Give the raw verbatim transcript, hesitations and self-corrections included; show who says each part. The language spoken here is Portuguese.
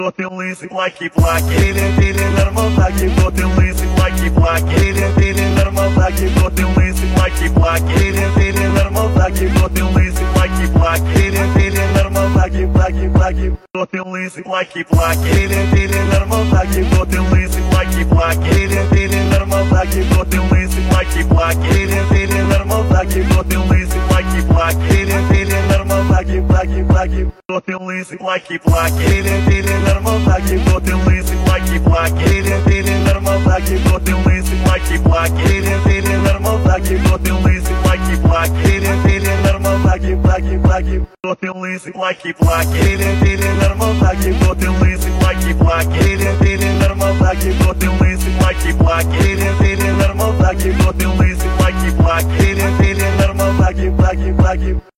Speaker 1: tô feliz like plaque, ele ele normal like, tô feliz like plaque, ele ele normal like, tô feliz like plaque, ele ele normal like, tô feliz like plaque, ele ele normal like, plaque plaque, tô feliz like plaque, ele ele normal like, tô feliz like plaque, ele ele normal like, tô feliz like plaque, ele ele normal like, tô feliz like plaque, ele ele normal like, plaque plaque, tô feliz like plaque, ele ele normal like, tô feliz like plaque, ele ele normal like, tô feliz like plaque, ele ele normal like, tô feliz like plaque, ele ele normal like, plaque plaque, tô feliz like plaque, ele ele normal like, tô feliz like plaque, ele ele normal like, tô feliz like plaque, ele ele normal like, tô feliz like plaque, ele ele normal like, plaque plaque.